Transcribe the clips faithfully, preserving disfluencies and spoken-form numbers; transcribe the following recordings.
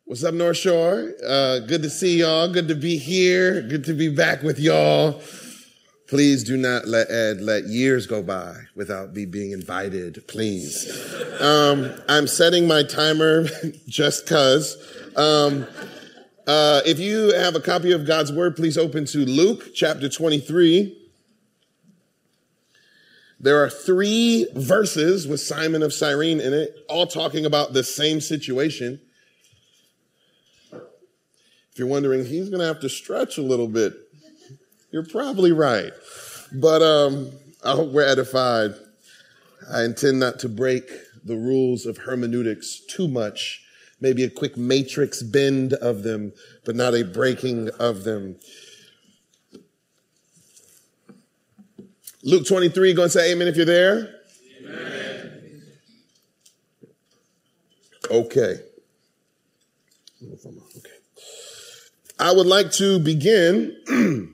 What's up, North Shore? Uh, good to see y'all. Good to be here. Good to be back with y'all. Please do not let Ed let years go by without me being invited, please. Um, I'm setting my timer just cause. Um, uh, if you have a copy of God's Word, please open to Luke chapter twenty-three. There are three verses with Simon of Cyrene in it, all talking about the same situation. If you're wondering, he's going to have to stretch a little bit. You're probably right. But um, I hope we're edified. I intend not to break the rules of hermeneutics too much. Maybe a quick matrix bend of them, but not a breaking of them. Luke twenty-three, go and say amen if you're there. Amen. Okay. Okay. I would like to begin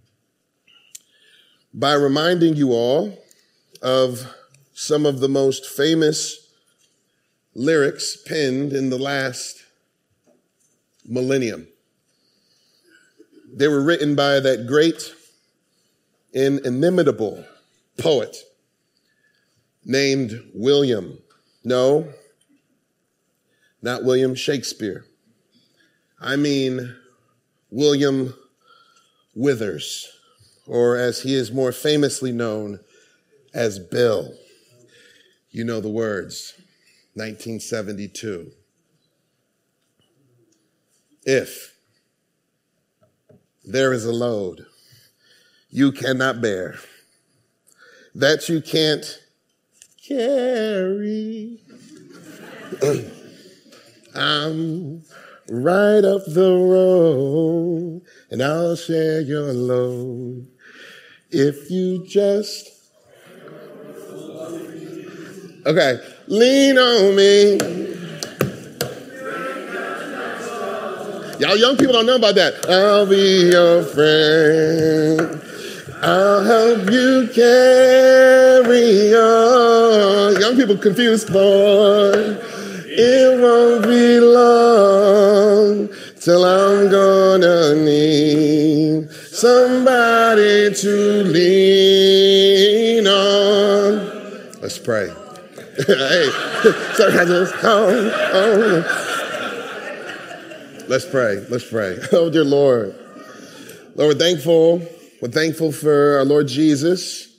by reminding you all of some of the most famous lyrics penned in the last millennium. They were written by that great and inimitable poet named William. No, not William Shakespeare. I mean William Withers, or as he is more famously known as Bill. You know the words, nineteen seventy-two. If there is a load you cannot bear, that you can't carry, I'm right up the road, and I'll share your load. If you just, okay, lean on me. Y'all young people don't know about that. I'll be your friend. I'll help you carry on. Young people confused, boy. It won't be long till I'm gonna need somebody to lean on. Let's pray. Hey, just oh, oh. Let's pray. Let's pray. Oh, dear Lord. Lord, we're thankful. We're thankful for our Lord Jesus,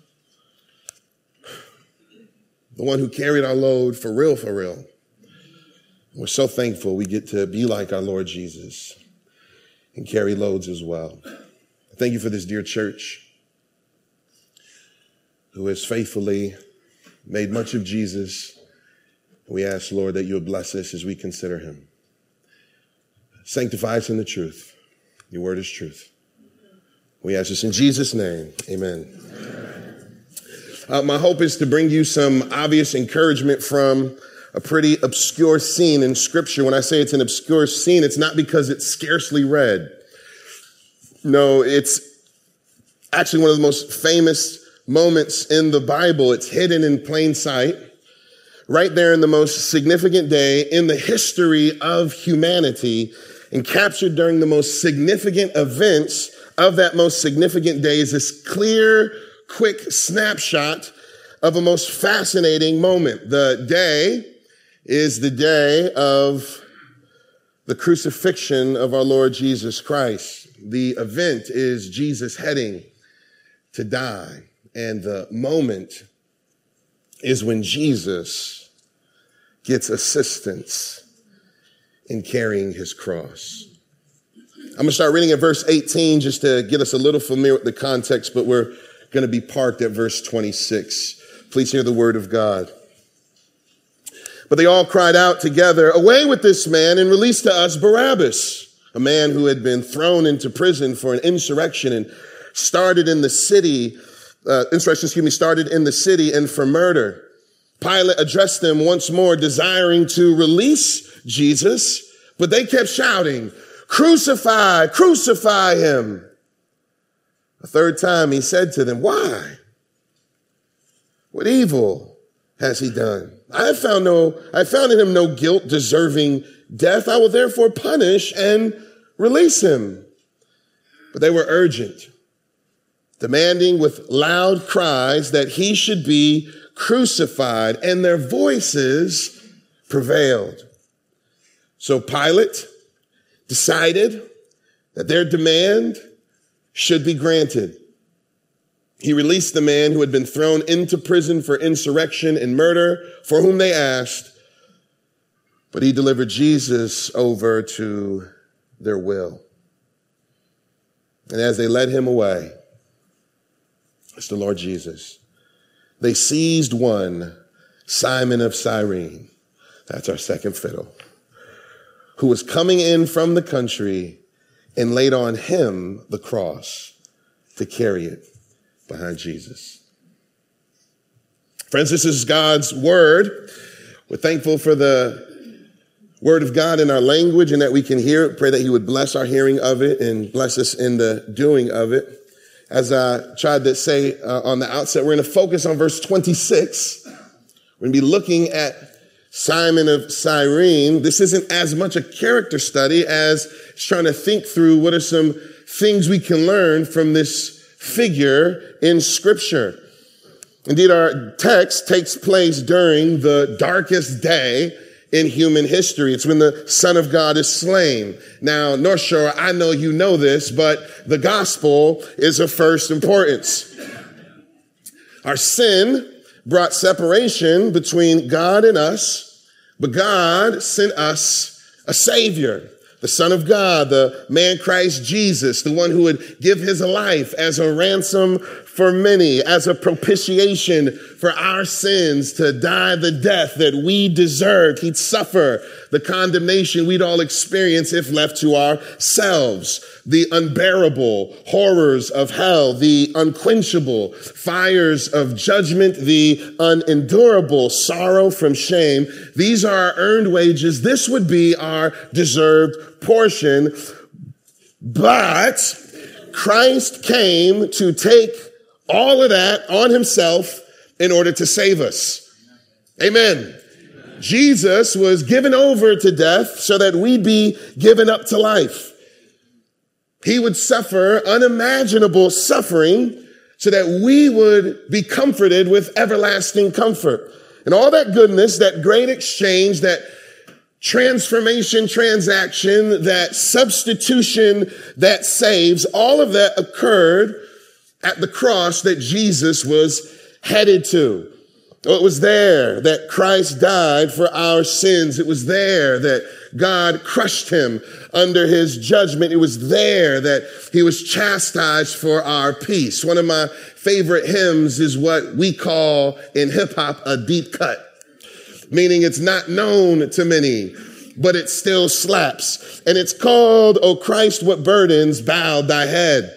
the one who carried our load for real, for real. We're so thankful we get to be like our Lord Jesus and carry loads as well. Thank you for this dear church who has faithfully made much of Jesus. We ask, Lord, that you would bless us as we consider him. Sanctify us in the truth. Your word is truth. We ask this in Jesus' name. Amen. Amen. Uh, my hope is to bring you some obvious encouragement from a pretty obscure scene in Scripture. When I say it's an obscure scene, it's not because it's scarcely read. No, it's actually one of the most famous moments in the Bible. It's hidden in plain sight, right there in the most significant day in the history of humanity, and captured during the most significant events of that most significant day is this clear, quick snapshot of a most fascinating moment. The day is the day of the crucifixion of our Lord Jesus Christ. The event is Jesus heading to die. And the moment is when Jesus gets assistance in carrying his cross. I'm going to start reading at verse eighteen just to get us a little familiar with the context, but we're going to be parked at verse twenty-six. Please hear the word of God. But they all cried out together, "Away with this man and release to us Barabbas," a man who had been thrown into prison for an insurrection and started in the city, uh, insurrection, excuse me, started in the city and for murder. Pilate addressed them once more, desiring to release Jesus, but they kept shouting, "Crucify, crucify him." A third time he said to them, "Why? What evil has he done. I have found no, I found in him no guilt deserving death. I will therefore punish and release him. But they were urgent, demanding with loud cries that he should be crucified, and their voices prevailed. So Pilate decided that their demand should be granted. He released the man who had been thrown into prison for insurrection and murder, for whom they asked, but he delivered Jesus over to their will. And as they led him away, it's the Lord Jesus, they seized one, Simon of Cyrene, that's our second fiddle, who was coming in from the country, and laid on him the cross to carry it behind Jesus. Friends, this is God's word. We're thankful for the word of God in our language and that we can hear it. Pray that he would bless our hearing of it and bless us in the doing of it. As I tried to say uh, on the outset, we're going to focus on verse twenty-six. We're going to be looking at Simon of Cyrene. This isn't as much a character study as trying to think through what are some things we can learn from this figure in Scripture. Indeed, our text takes place during the darkest day in human history. It's when the Son of God is slain. Now, North Shore, I know you know this, but the gospel is of first importance. Our sin brought separation between God and us, but God sent us a Savior, the Son of God, the man Christ Jesus, the one who would give his life as a ransom for many, as a propitiation for our sins, to die the death that we deserved. He'd suffer the condemnation we'd all experience if left to ourselves. The unbearable horrors of hell, the unquenchable fires of judgment, the unendurable sorrow from shame. These are our earned wages. This would be our deserved portion. But Christ came to take all of that on himself in order to save us. Amen. Amen. Jesus was given over to death so that we'd be given up to life. He would suffer unimaginable suffering so that we would be comforted with everlasting comfort. And all that goodness, that great exchange, that transformation, transaction, that substitution that saves, all of that occurred at the cross that Jesus was headed to. It was there that Christ died for our sins. It was there that God crushed him under his judgment. It was there that he was chastised for our peace. One of my favorite hymns is what we call in hip hop a deep cut, meaning it's not known to many, but it still slaps. And it's called, "O Christ, what burdens bowed thy head."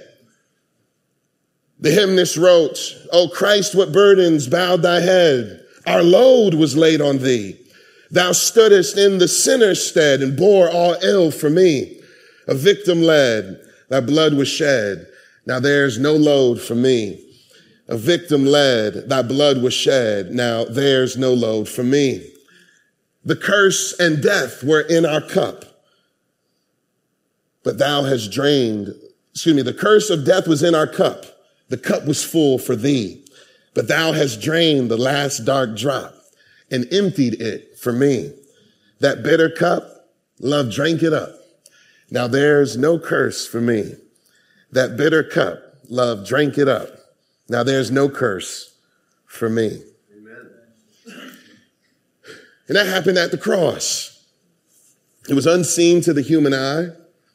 The hymnist wrote, "O Christ, what burdens bowed thy head. Our load was laid on thee. Thou stoodest in the sinner's stead and bore all ill for me. A victim led, thy blood was shed. Now there's no load for me. A victim led, thy blood was shed. Now there's no load for me. The curse and death were in our cup, but thou hast drained, excuse me, the curse of death was in our cup. The cup was full for thee, but thou hast drained the last dark drop and emptied it for me. That bitter cup, love drank it up. Now there's no curse for me. That bitter cup, love drank it up. Now there's no curse for me." Amen. And that happened at the cross. It was unseen to the human eye.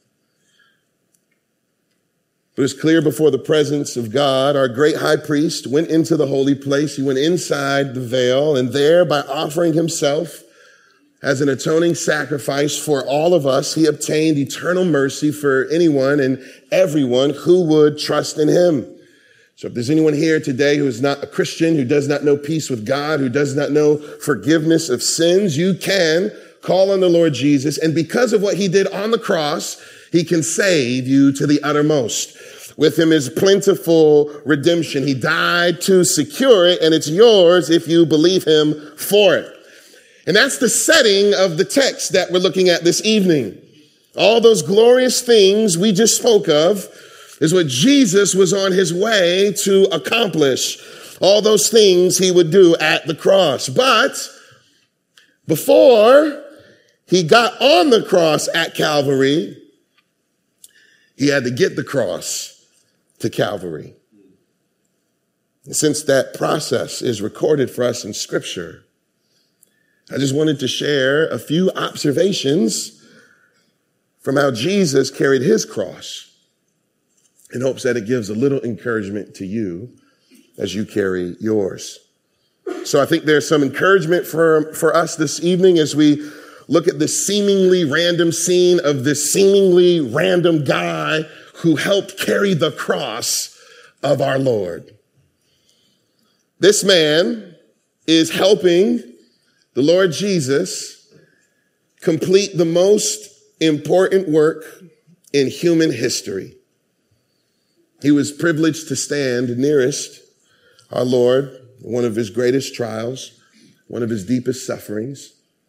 It was clear before the presence of God. Our great high priest went into the holy place. He went inside the veil, and there, by offering himself as an atoning sacrifice for all of us, he obtained eternal mercy for anyone and everyone who would trust in him. So if there's anyone here today who is not a Christian, who does not know peace with God, who does not know forgiveness of sins, you can call on the Lord Jesus. And because of what he did on the cross, he can save you to the uttermost. With him is plentiful redemption. He died to secure it, and it's yours if you believe him for it. And that's the setting of the text that we're looking at this evening. All those glorious things we just spoke of is what Jesus was on his way to accomplish. All those things he would do at the cross. But before he got on the cross at Calvary, he had to get the cross to Calvary. And since that process is recorded for us in Scripture, I just wanted to share a few observations from how Jesus carried his cross in hopes that it gives a little encouragement to you as you carry yours. So I think there's some encouragement for, for us this evening as we look at the seemingly random scene of this seemingly random guy who helped carry the cross of our Lord. This man is helping the Lord Jesus complete the most important work in human history. He was privileged to stand nearest our Lord, one of his greatest trials, one of his deepest sufferings.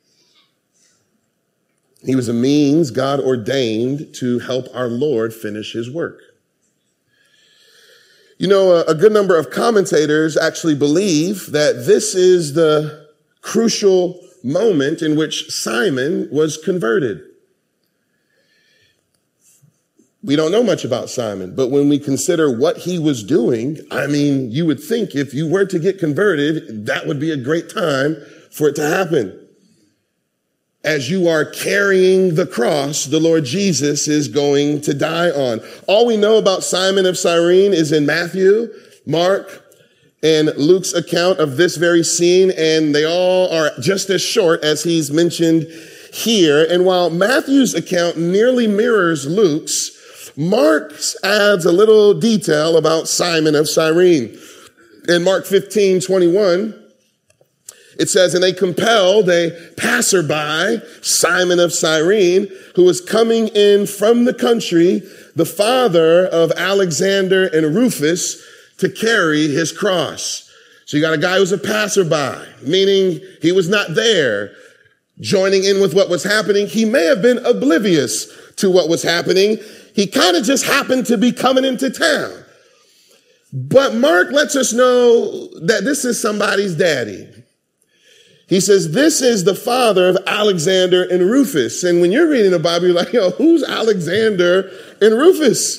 He was a means God ordained to help our Lord finish his work. You know, a, a good number of commentators actually believe that this is the crucial moment in which Simon was converted. We don't know much about Simon, but when we consider what he was doing, I mean, you would think if you were to get converted, that would be a great time for it to happen. As you are carrying the cross, the Lord Jesus is going to die on. All we know about Simon of Cyrene is in Matthew, Mark, and Luke's account of this very scene, and they all are just as short as he's mentioned here. And while Matthew's account nearly mirrors Luke's, Mark's adds a little detail about Simon of Cyrene. In Mark fifteen twenty-one, it says, and they compelled a passerby, Simon of Cyrene, who was coming in from the country, the father of Alexander and Rufus, to carry his cross. So you got a guy who's a passerby, meaning he was not there joining in with what was happening. He may have been oblivious to what was happening. He kind of just happened to be coming into town. But Mark lets us know that this is somebody's daddy. He says, this is the father of Alexander and Rufus. And when you're reading the Bible, you're like, yo, who's Alexander and Rufus?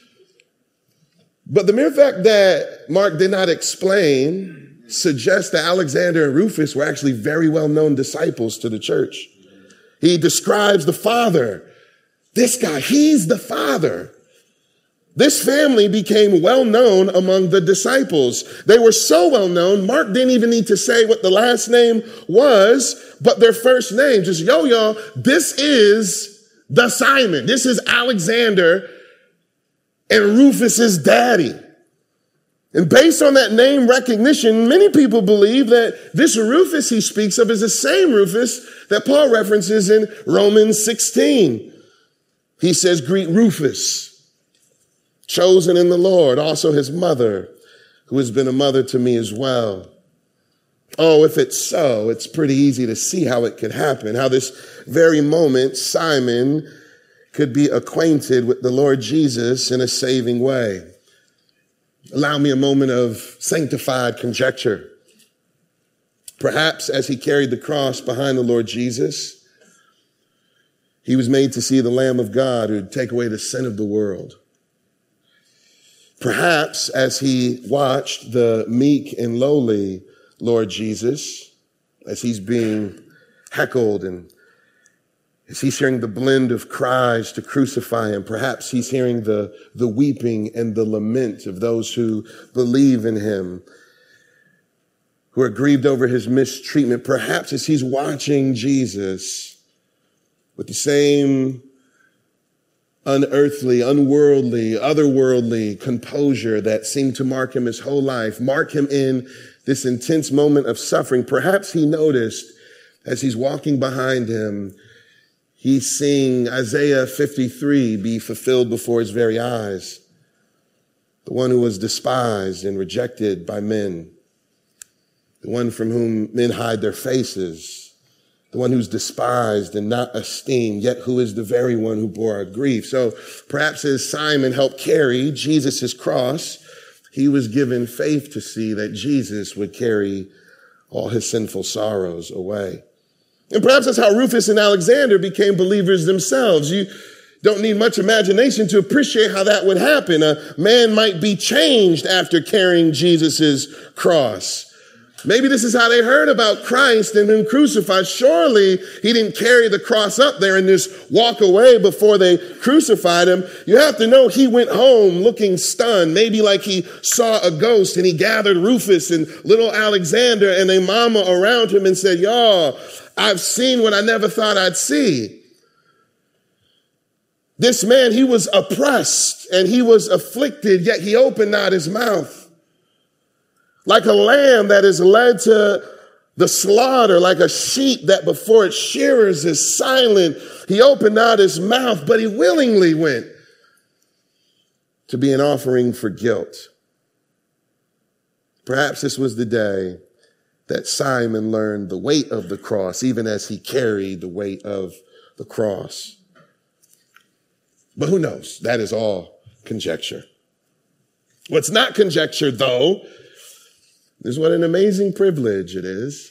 But the mere fact that Mark did not explain suggests that Alexander and Rufus were actually very well-known disciples to the church. He describes the father. This guy, he's the father. This family became well known among the disciples. They were so well known, Mark didn't even need to say what the last name was, but their first name. Just, yo, y'all, this is the Simon. This is Alexander and Rufus's daddy. And based on that name recognition, many people believe that this Rufus he speaks of is the same Rufus that Paul references in Romans sixteen. He says, greet Rufus, chosen in the Lord, also his mother, who has been a mother to me as well. Oh, if it's so, it's pretty easy to see how it could happen, how this very moment Simon could be acquainted with the Lord Jesus in a saving way. Allow me a moment of sanctified conjecture. Perhaps as he carried the cross behind the Lord Jesus, he was made to see the Lamb of God who would take away the sin of the world. Perhaps as he watched the meek and lowly Lord Jesus, as he's being heckled and as he's hearing the blend of cries to crucify him, perhaps he's hearing the, the weeping and the lament of those who believe in him, who are grieved over his mistreatment. Perhaps as he's watching Jesus with the same unearthly, unworldly, otherworldly composure that seemed to mark him his whole life, mark him in this intense moment of suffering. Perhaps he noticed as he's walking behind him, he's seeing Isaiah fifty-three be fulfilled before his very eyes. the one who was despised and rejected by men, the one from whom men hide their faces, the one who's despised and not esteemed, yet who is the very one who bore our grief. So perhaps as Simon helped carry Jesus' cross, he was given faith to see that Jesus would carry all his sinful sorrows away. And perhaps that's how Rufus and Alexander became believers themselves. You don't need much imagination to appreciate how that would happen. A man might be changed after carrying Jesus' cross. Maybe this is how they heard about Christ and him crucified. Surely he didn't carry the cross up there and just walk away before they crucified him. You have to know he went home looking stunned, maybe like he saw a ghost, and he gathered Rufus and little Alexander and their mama around him and said, "Y'all, I've seen what I never thought I'd see." This man, he was oppressed and he was afflicted, yet he opened not his mouth. Like a lamb that is led to the slaughter, like a sheep that before its shearers is silent, he opened not his mouth, but he willingly went to be an offering for guilt. Perhaps this was the day that Simon learned the weight of the cross, even as he carried the weight of the cross. But who knows? That is all conjecture. What's not conjecture, though, is what an amazing privilege it is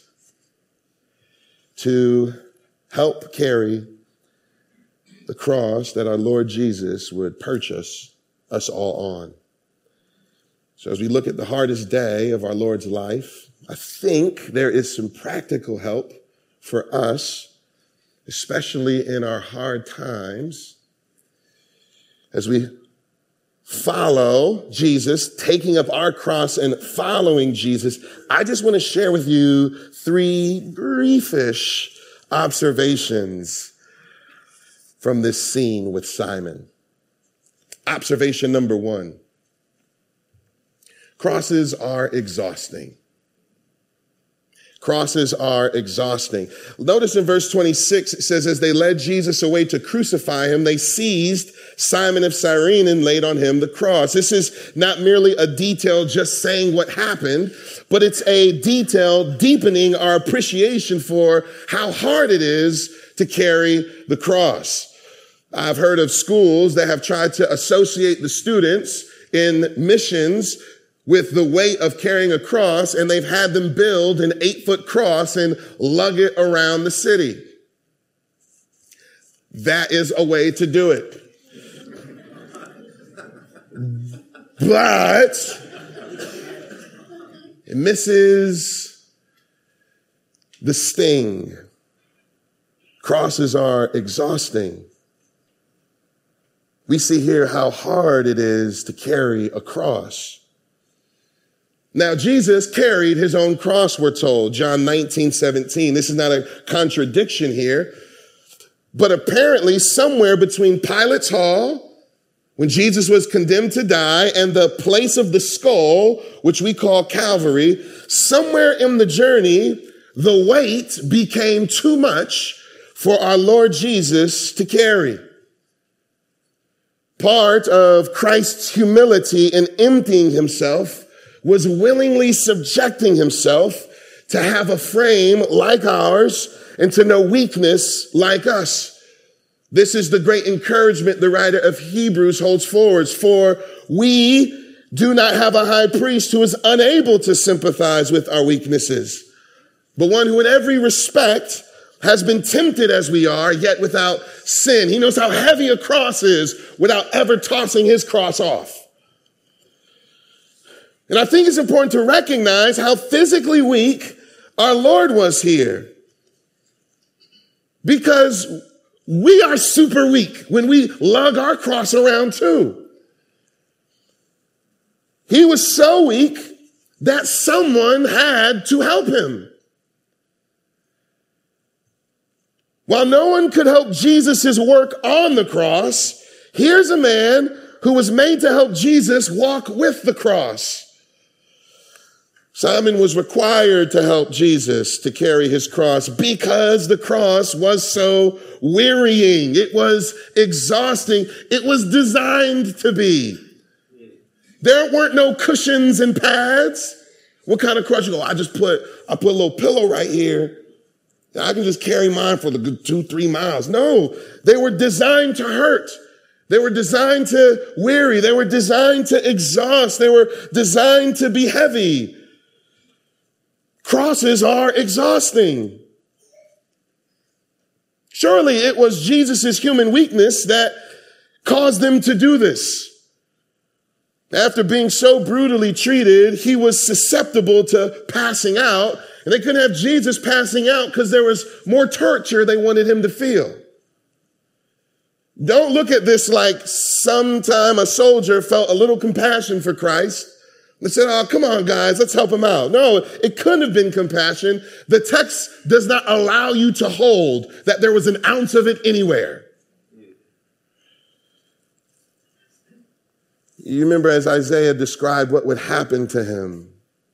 to help carry the cross that our Lord Jesus would purchase us all on. So as we look at the hardest day of our Lord's life, I think there is some practical help for us, especially in our hard times, as we follow Jesus, taking up our cross and following Jesus. I just want to share with you three briefish observations from this scene with Simon. Observation number one: crosses are exhausting. Crosses are exhausting. Notice in verse twenty-six, it says, as they led Jesus away to crucify him, they seized Simon of Cyrene and laid on him the cross. This is not merely a detail just saying what happened, but it's a detail deepening our appreciation for how hard it is to carry the cross. I've heard of schools that have tried to associate the students in missions with the weight of carrying a cross, and they've had them build an eight-foot cross and lug it around the city. That is a way to do it. But it misses the sting. Crosses are exhausting. We see here how hard it is to carry a cross. Now, Jesus carried his own cross, we're told, John nineteen seventeen. This is not a contradiction here. But apparently somewhere between Pilate's hall, when Jesus was condemned to die, and the place of the skull, which we call Calvary, somewhere in the journey, the weight became too much for our Lord Jesus to carry. Part of Christ's humility in emptying himself was willingly subjecting himself to have a frame like ours and to know weakness like us. This is the great encouragement the writer of Hebrews holds forward. For we do not have a high priest who is unable to sympathize with our weaknesses, but one who in every respect has been tempted as we are, yet without sin. He knows how heavy a cross is without ever tossing his cross off. And I think it's important to recognize how physically weak our Lord was here. Because we are super weak when we lug our cross around too. He was so weak that someone had to help him. While no one could help Jesus' work on the cross, here's a man who was made to help Jesus walk with the cross. Simon was required to help Jesus to carry his cross because the cross was so wearying. It was exhausting. It was designed to be. There weren't no cushions and pads. What kind of cross? You go, I just put, I put a little pillow right here. I can just carry mine for the good two, three miles. No, they were designed to hurt. They were designed to weary. They were designed to exhaust. They were designed to be heavy. Crosses are exhausting. Surely it was Jesus' human weakness that caused them to do this. After being so brutally treated, he was susceptible to passing out, and they couldn't have Jesus passing out because there was more torture they wanted him to feel. Don't look at this like sometime a soldier felt a little compassion for Christ and said, oh, come on, guys, let's help him out. No, it couldn't have been compassion. The text does not allow you to hold that there was an ounce of it anywhere. You remember as Isaiah described what would happen to him.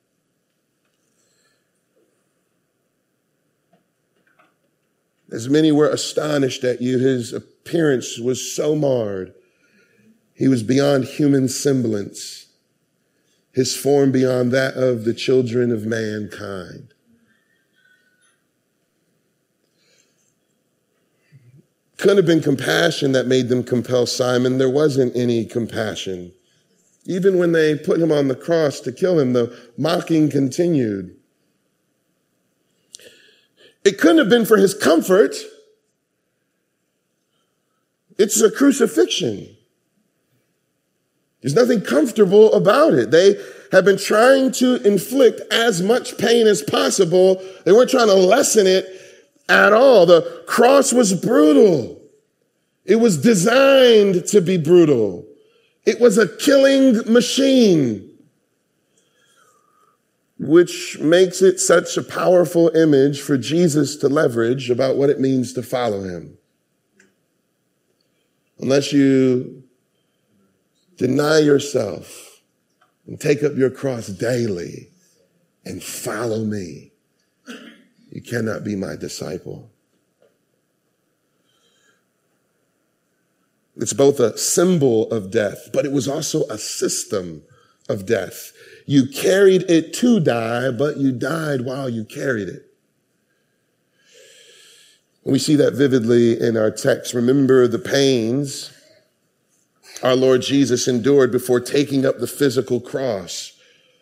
As many were astonished at you, his appearance was so marred. He was beyond human semblance, his form beyond that of the children of mankind. Couldn't have been compassion that made them compel Simon. There wasn't any compassion. Even when they put him on the cross to kill him, the mocking continued. It couldn't have been for his comfort. It's a crucifixion. There's nothing comfortable about it. They have been trying to inflict as much pain as possible. They weren't trying to lessen it at all. The cross was brutal. It was designed to be brutal. It was a killing machine, which makes it such a powerful image for Jesus to leverage about what it means to follow him. Unless you deny yourself and take up your cross daily and follow me, you cannot be my disciple. It's both a symbol of death, but it was also a system of death. You carried it to die, but you died while you carried it. We see that vividly in our text. Remember the pains our Lord Jesus endured before taking up the physical cross.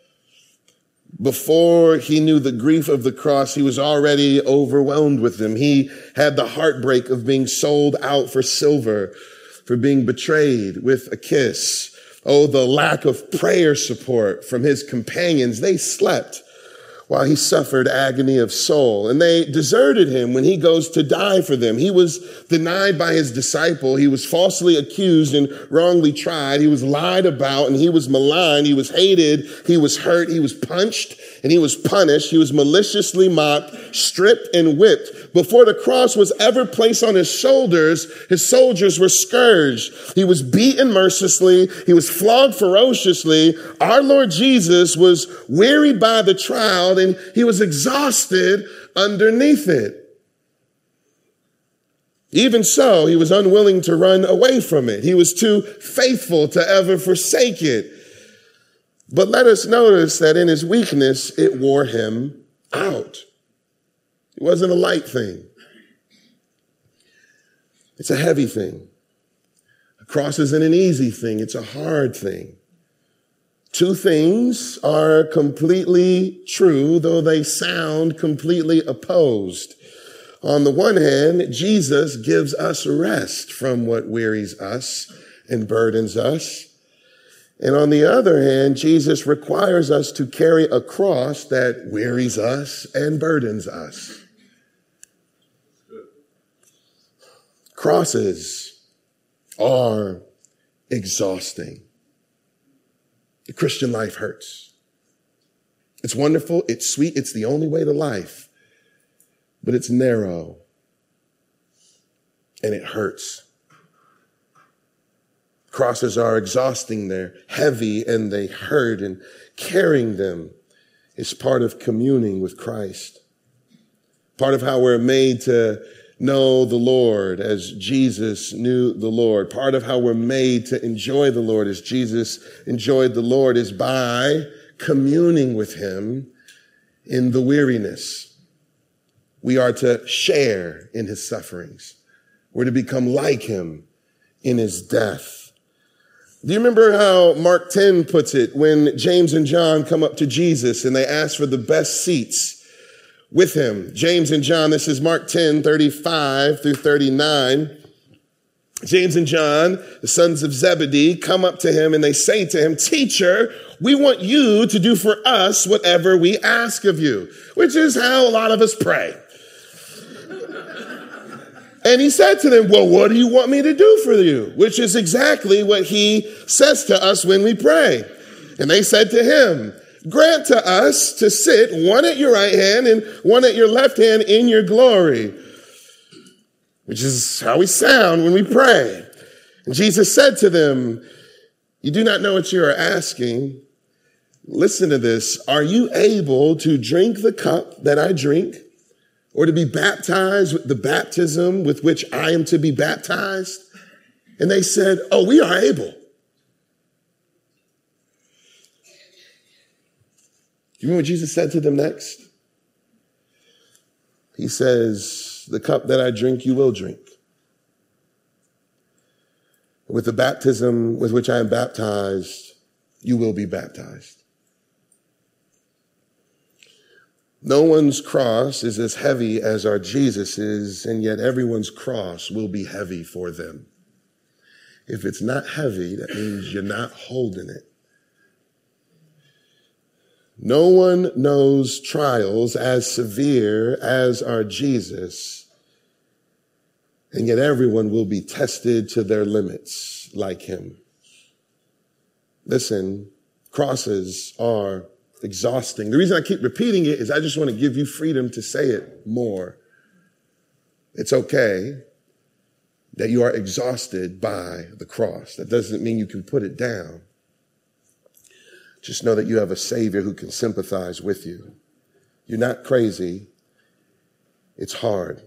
Before he knew the grief of the cross, he was already overwhelmed with them. He had the heartbreak of being sold out for silver, for being betrayed with a kiss. Oh, the lack of prayer support from his companions. They slept while he suffered agony of soul, and they deserted him when he goes to die for them. He was denied by his disciple. He was falsely accused and wrongly tried. He was lied about and he was maligned. He was hated. He was hurt. He was punched and he was punished. He was maliciously mocked, stripped and whipped. Before the cross was ever placed on his shoulders, his soldiers were scourged. He was beaten mercilessly. He was flogged ferociously. Our Lord Jesus was wearied by the trial, and he was exhausted underneath it. Even so, he was unwilling to run away from it. He was too faithful to ever forsake it. But let us notice that in his weakness, it wore him out. It wasn't a light thing. It's a heavy thing. A cross isn't an easy thing. It's a hard thing. Two things are completely true, though they sound completely opposed. On the one hand, Jesus gives us rest from what wearies us and burdens us. And on the other hand, Jesus requires us to carry a cross that wearies us and burdens us. Crosses are exhausting. The Christian life hurts. It's wonderful. It's sweet. It's the only way to life. But it's narrow. And it hurts. Crosses are exhausting. They're heavy and they hurt. And carrying them is part of communing with Christ. Part of how we're made to know the Lord as Jesus knew the Lord. Part of how we're made to enjoy the Lord as Jesus enjoyed the Lord is by communing with him in the weariness. We are to share in his sufferings. We're to become like him in his death. Do you remember how Mark ten puts it when James and John come up to Jesus and they ask for the best seats with him? James and John, this is Mark ten, thirty-five through thirty-nine. James and John, the sons of Zebedee, come up to him and they say to him, "Teacher, we want you to do for us whatever we ask of you," which is how a lot of us pray. And he said to them, "Well, what do you want me to do for you?" Which is exactly what he says to us when we pray. And they said to him, "Grant to us to sit one at your right hand and one at your left hand in your glory," which is how we sound when we pray. And Jesus said to them, "You do not know what you are asking. Listen to this. Are you able to drink the cup that I drink, or to be baptized with the baptism with which I am to be baptized?" And they said, "Oh, we are able." Do you remember what Jesus said to them next? He says, "The cup that I drink, you will drink. With the baptism with which I am baptized, you will be baptized." No one's cross is as heavy as our Jesus's, and yet everyone's cross will be heavy for them. If it's not heavy, that means you're not holding it. No one knows trials as severe as our Jesus, and yet everyone will be tested to their limits like him. Listen, crosses are exhausting. The reason I keep repeating it is I just want to give you freedom to say it more. It's okay that you are exhausted by the cross. That doesn't mean you can put it down. Just know that you have a Savior who can sympathize with you. You're not crazy. It's hard.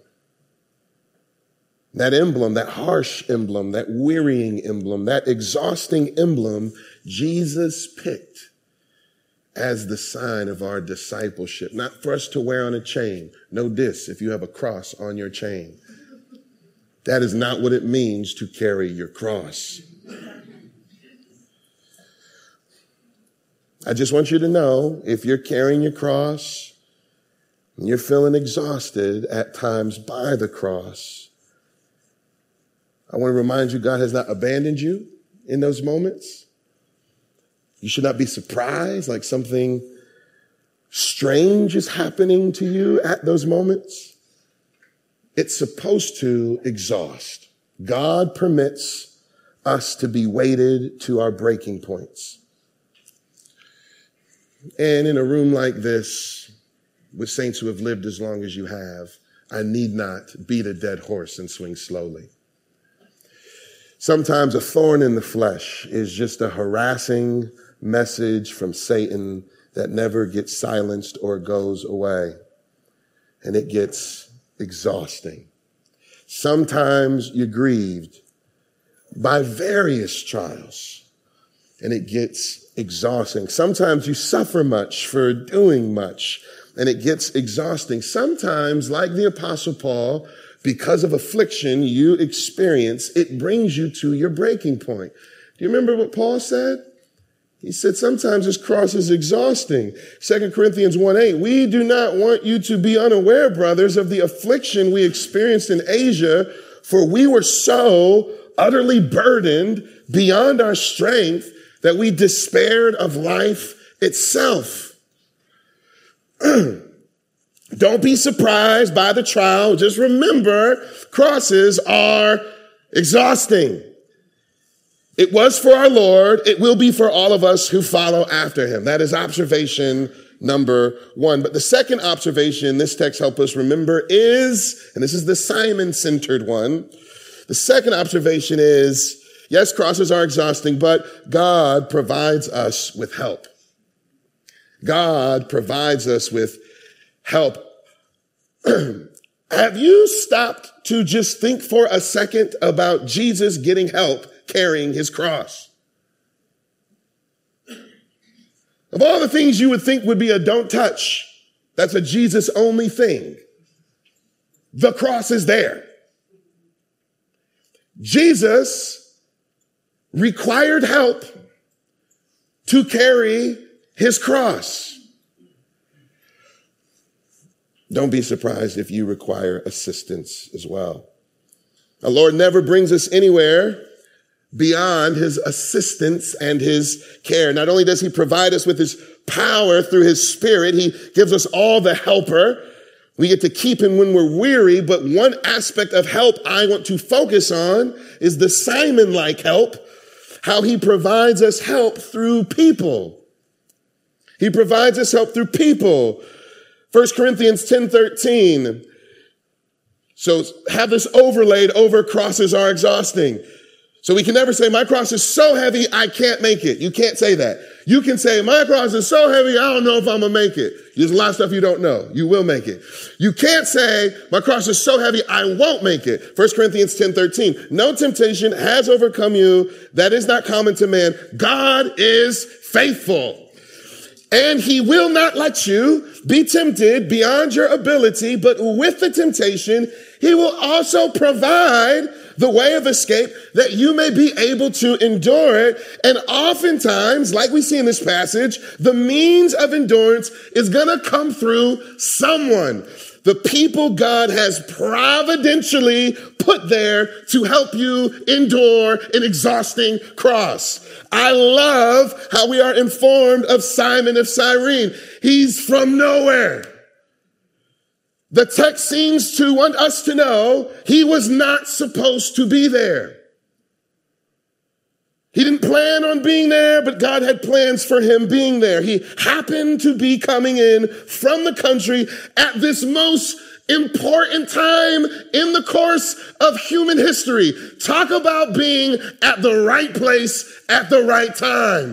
That emblem, that harsh emblem, that wearying emblem, that exhausting emblem, Jesus picked as the sign of our discipleship, not for us to wear on a chain. Know this, if you have a cross on your chain, that is not what it means to carry your cross. I just want you to know, if you're carrying your cross and you're feeling exhausted at times by the cross, I want to remind you, God has not abandoned you in those moments. You should not be surprised like something strange is happening to you at those moments. It's supposed to exhaust. God permits us to be weighted to our breaking points. And in a room like this, with saints who have lived as long as you have, I need not beat a dead horse and swing slowly. Sometimes a thorn in the flesh is just a harassing message from Satan that never gets silenced or goes away. And it gets exhausting. Sometimes you're grieved by various trials, and it gets exhausting. Sometimes you suffer much for doing much, and it gets exhausting. Sometimes, like the Apostle Paul, because of affliction you experience, it brings you to your breaking point. Do you remember what Paul said? He said, sometimes this cross is exhausting. Second Corinthians one eight, we do not want you to be unaware, brothers, of the affliction we experienced in Asia, for we were so utterly burdened beyond our strength that we despaired of life itself. Don't be surprised by the trial. Just remember, crosses are exhausting. It was for our Lord. It will be for all of us who follow after him. That is observation number one. But the second observation this text helps us remember is, and this is the Simon-centered one, the second observation is, yes, crosses are exhausting, but God provides us with help. God provides us with help. Have you stopped to just think for a second about Jesus getting help carrying his cross? Of all the things you would think would be a don't touch, that's a Jesus only thing. The cross is there. Jesus required help to carry his cross. Don't be surprised if you require assistance as well. The Lord never brings us anywhere beyond his assistance and his care. Not only does he provide us with his power through his Spirit, he gives us all the helper. We get to keep him when we're weary, but one aspect of help I want to focus on is the Simon-like help, how he provides us help through people. He provides us help through people. First Corinthians ten thirteen. So have this overlaid over crosses are exhausting. So we can never say, my cross is so heavy, I can't make it. You can't say that. You can say, my cross is so heavy, I don't know if I'm going to make it. There's a lot of stuff you don't know. You will make it. You can't say, my cross is so heavy, I won't make it. First Corinthians ten thirteen. No temptation has overcome you that is not common to man. God is faithful. And he will not let you be tempted beyond your ability, but with the temptation, he will also provide the way of escape that you may be able to endure it. And oftentimes, like we see in this passage, the means of endurance is going to come through someone. The people God has providentially put there to help you endure an exhausting cross. I love how we are informed of Simon of Cyrene. He's from nowhere. The text seems to want us to know he was not supposed to be there. He didn't plan on being there, but God had plans for him being there. He happened to be coming in from the country at this most important time in the course of human history. Talk about being at the right place at the right time.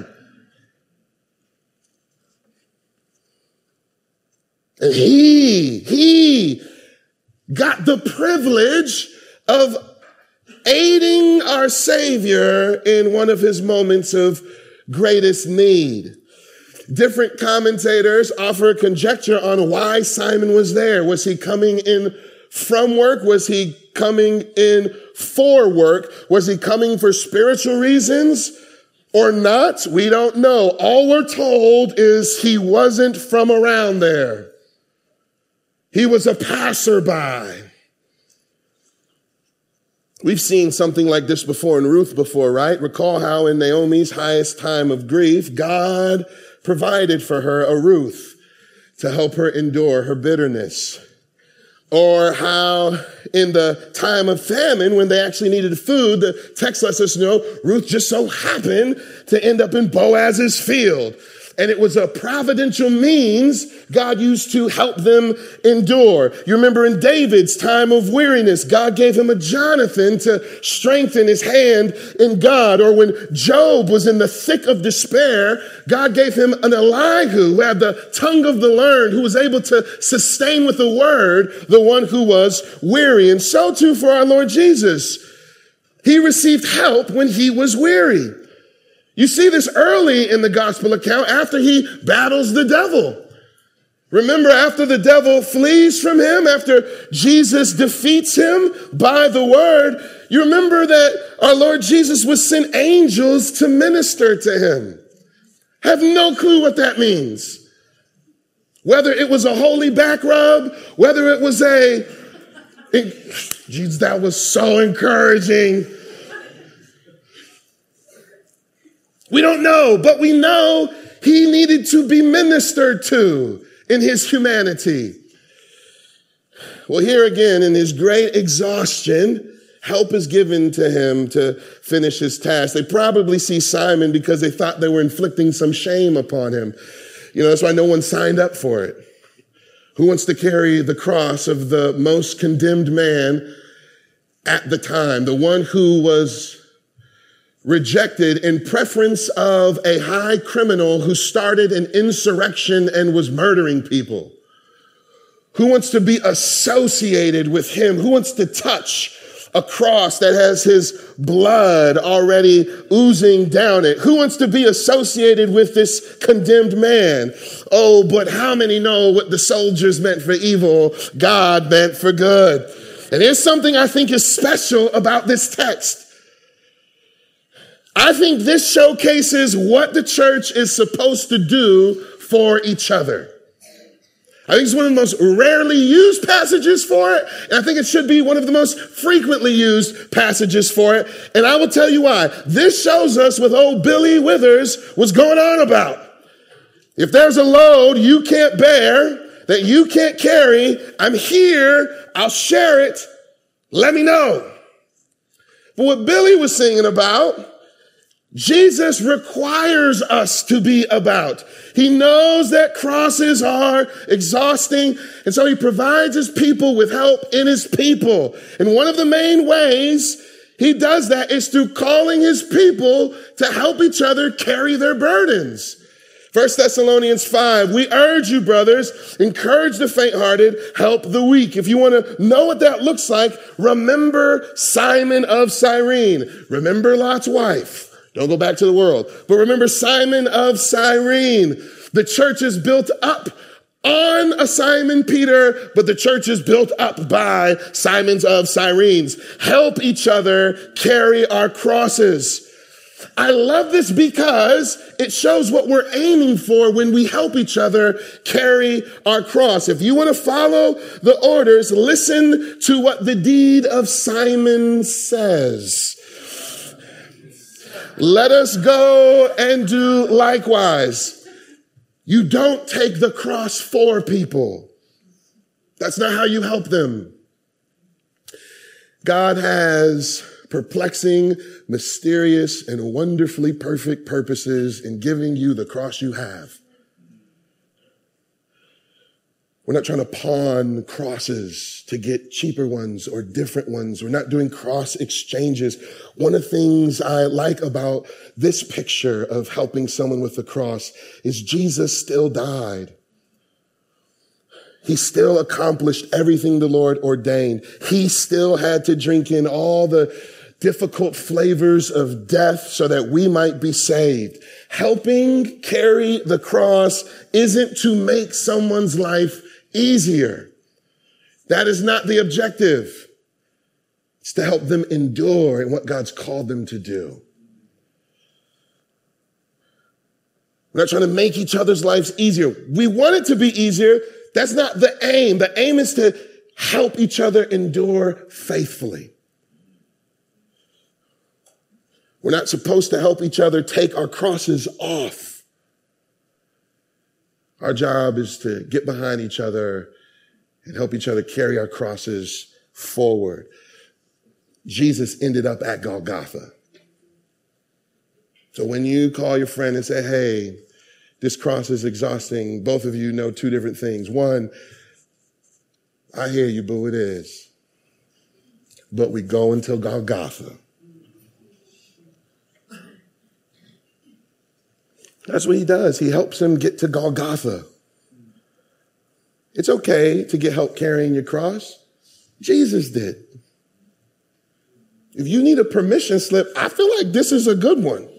And he, he got the privilege of aiding our Savior in one of his moments of greatest need. Different commentators offer conjecture on why Simon was there. Was he coming in from work? Was he coming in for work? Was he coming for spiritual reasons or not? We don't know. All we're told is he wasn't from around there. He was a passerby. We've seen something like this before in Ruth before, right? Recall how in Naomi's highest time of grief, God provided for her a Ruth to help her endure her bitterness. Or how in the time of famine, when they actually needed food, the text lets us know Ruth just so happened to end up in Boaz's field. And it was a providential means God used to help them endure. You remember in David's time of weariness, God gave him a Jonathan to strengthen his hand in God. Or when Job was in the thick of despair, God gave him an Elihu who had the tongue of the learned, who was able to sustain with the word the one who was weary. And so too for our Lord Jesus. He received help when he was weary. You see this early in the gospel account after he battles the devil. Remember, after the devil flees from him, after Jesus defeats him by the word, you remember that our Lord Jesus was sent angels to minister to him. Have no clue what that means. Whether it was a holy back rub, whether it was a, it, geez, that was so encouraging. We don't know, but we know he needed to be ministered to in his humanity. Well, here again, in his great exhaustion, help is given to him to finish his task. They probably see Simon because they thought they were inflicting some shame upon him. You know, that's why no one signed up for it. Who wants to carry the cross of the most condemned man at the time, the one who was rejected in preference of a high criminal who started an insurrection and was murdering people? Who wants to be associated with him? Who wants to touch a cross that has his blood already oozing down it? Who wants to be associated with this condemned man? Oh, but how many know what the soldiers meant for evil, God meant for good? And here's something I think is special about this text. I think this showcases what the church is supposed to do for each other. I think it's one of the most rarely used passages for it. And I think it should be one of the most frequently used passages for it. And I will tell you why. This shows us what old Billy Withers was going on about. If there's a load you can't bear, that you can't carry, I'm here. I'll share it. Let me know. But what Billy was singing about, Jesus requires us to be about. He knows that crosses are exhausting, and so he provides his people with help in his people. And one of the main ways he does that is through calling his people to help each other carry their burdens. First Thessalonians five, we urge you, brothers, encourage the faint-hearted, help the weak. If you want to know what that looks like, remember Simon of Cyrene. Remember Lot's wife. Don't go back to the world. But remember Simon of Cyrene. The church is built up on a Simon Peter, but the church is built up by Simons of Cyrenes. Help each other carry our crosses. I love this because it shows what we're aiming for when we help each other carry our cross. If you want to follow the orders, listen to what the deed of Simon says. Let us go and do likewise. You don't take the cross for people. That's not how you help them. God has perplexing, mysterious, and wonderfully perfect purposes in giving you the cross you have. We're not trying to pawn crosses to get cheaper ones or different ones. We're not doing cross exchanges. One of the things I like about this picture of helping someone with the cross is Jesus still died. He still accomplished everything the Lord ordained. He still had to drink in all the difficult flavors of death so that we might be saved. Helping carry the cross isn't to make someone's life easier. That is not the objective. It's to help them endure in what God's called them to do. We're not trying to make each other's lives easier. We want it to be easier. That's not the aim. The aim is to help each other endure faithfully. We're not supposed to help each other take our crosses off. Our job is to get behind each other and help each other carry our crosses forward. Jesus ended up at Golgotha. So when you call your friend and say, hey, this cross is exhausting, both of you know two different things. One, I hear you, boo, it is. But we go until Golgotha. That's what he does. He helps them get to Golgotha. It's okay to get help carrying your cross. Jesus did. If you need a permission slip, I feel like this is a good one.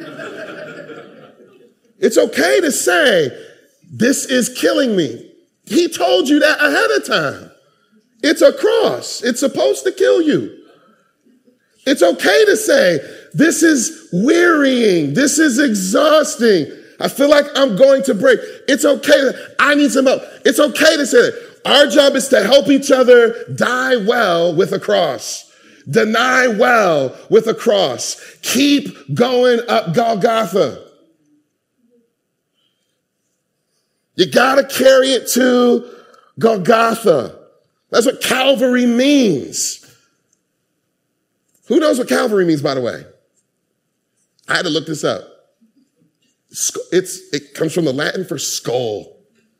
It's okay to say, this is killing me. He told you that ahead of time. It's a cross. It's supposed to kill you. It's okay to say, this is wearying. This is exhausting. I feel like I'm going to break. It's okay. To, I need some help. It's okay to say that. Our job is to help each other die well with a cross. Deny well with a cross. Keep going up Golgotha. You got to carry it to Golgotha. That's what Calvary means. Who knows what Calvary means, by the way? I had to look this up. It's, it comes from the Latin for skull.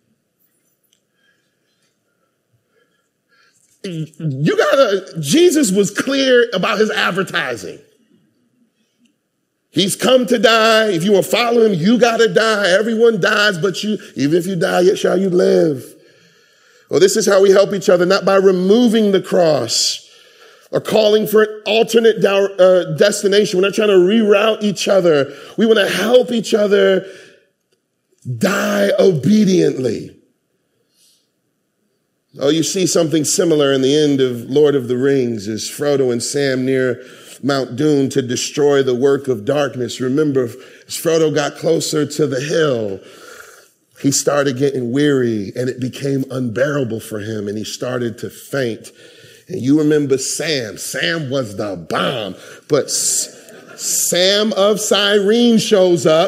You gotta, Jesus was clear about his advertising. He's come to die. If you want to follow him, you gotta die. Everyone dies, but you, even if you die, yet shall you live. Well, this is how we help each other, not by removing the cross or calling for an alternate uh, destination. We're not trying to reroute each other. We want to help each other die obediently. Oh, you see something similar in the end of Lord of the Rings as Frodo and Sam near Mount Doom to destroy the work of darkness. Remember, as Frodo got closer to the hill, he started getting weary and it became unbearable for him and he started to faint. And you remember Sam. Sam was the bomb. But S- Sam of Cyrene shows up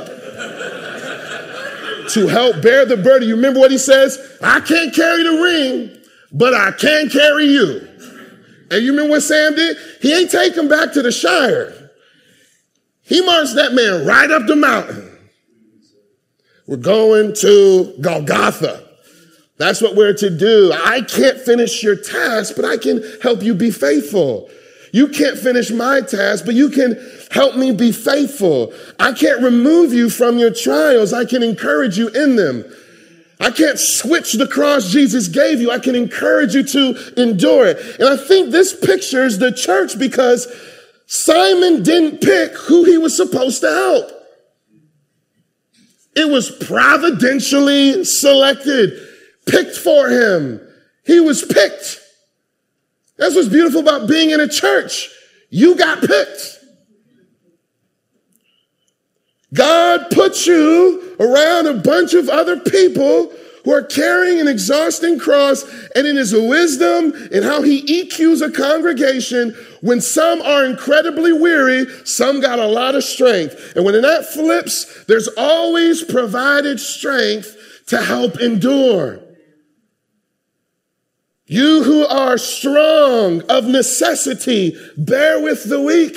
to help bear the burden. You remember what he says? I can't carry the ring, but I can carry you. And you remember what Sam did? He ain't take him back to the Shire. He marched that man right up the mountain. We're going to Golgotha. That's what we're to do. I can't finish your task, but I can help you be faithful. You can't finish my task, but you can help me be faithful. I can't remove you from your trials. I can encourage you in them. I can't switch the cross Jesus gave you. I can encourage you to endure it. And I think this pictures the church because Simon didn't pick who he was supposed to help. It was providentially selected, picked for him. He was picked. That's what's beautiful about being in a church. You got picked. God put you around a bunch of other people who are carrying an exhausting cross, and in his wisdom and how he E Qs a congregation, when some are incredibly weary, some got a lot of strength. And when that flips, there's always provided strength to help endure. You who are strong of necessity, bear with the weak.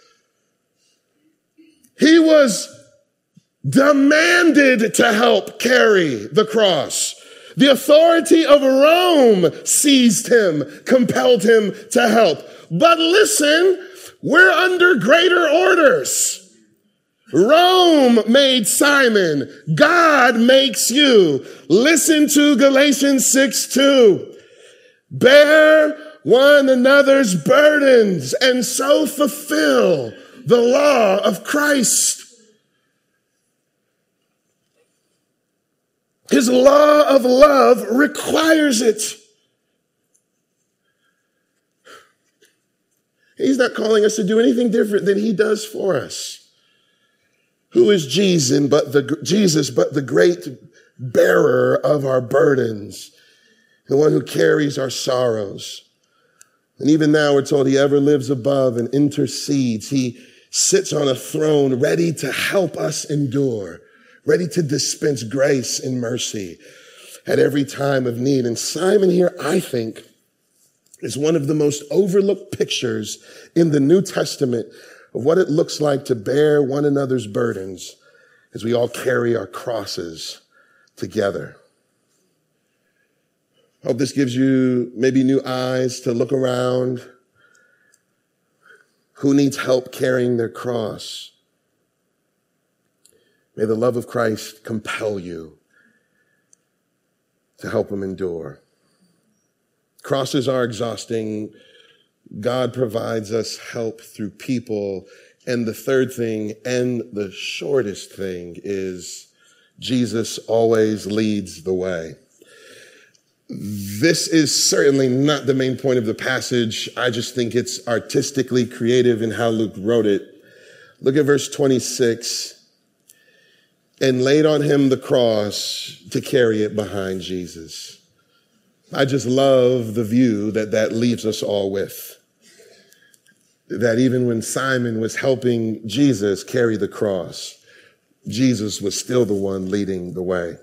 He was demanded to help carry the cross. The authority of Rome seized him, compelled him to help. But listen, we're under greater orders. Rome made Simon. God makes you. Listen to Galatians six two. Bear one another's burdens and so fulfill the law of Christ. His law of love requires it. He's not calling us to do anything different than he does for us. Who is Jesus but the, Jesus, but the great bearer of our burdens, the one who carries our sorrows. And even now we're told he ever lives above and intercedes. He sits on a throne ready to help us endure, ready to dispense grace and mercy at every time of need. And Simon here, I think, is one of the most overlooked pictures in the New Testament of what it looks like to bear one another's burdens as we all carry our crosses together. I hope this gives you maybe new eyes to look around. Who needs help carrying their cross? May the love of Christ compel you to help them endure. Crosses are exhausting. God provides us help through people. And the third thing, and the shortest thing, is Jesus always leads the way. This is certainly not the main point of the passage. I just think it's artistically creative in how Luke wrote it. Look at verse twenty-six. And laid on him the cross to carry it behind Jesus. I just love the view that that leaves us all with. That even when Simon was helping Jesus carry the cross, Jesus was still the one leading the way.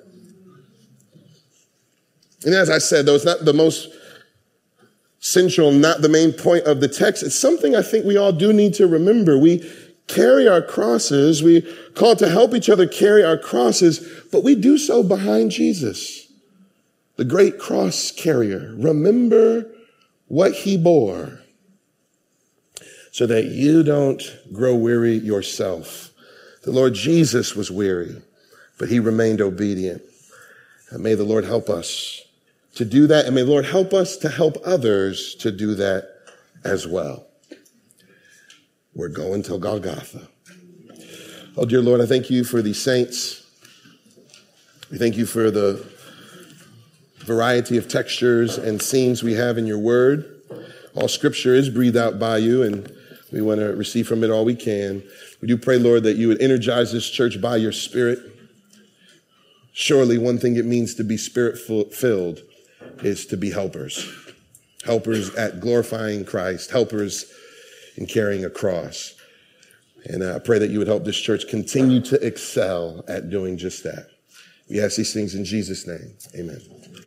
And as I said, though, it's not the most central, not the main point of the text. It's something I think we all do need to remember. We carry our crosses. We call to help each other carry our crosses, but we do so behind Jesus, the great cross carrier. Remember what he bore so that you don't grow weary yourself. The Lord Jesus was weary, but he remained obedient. And may the Lord help us to do that. And may Lord help us to help others to do that as well. We're going to Golgotha. Oh, dear Lord, I thank you for these saints. We thank you for the variety of textures and scenes we have in your word. All scripture is breathed out by you, and we want to receive from it all we can. We do pray, Lord, that you would energize this church by your Spirit. Surely one thing it means to be Spirit-filled is to be helpers. Helpers at glorifying Christ. Helpers in carrying a cross. And I pray that you would help this church continue to excel at doing just that. We ask these things in Jesus' name. Amen.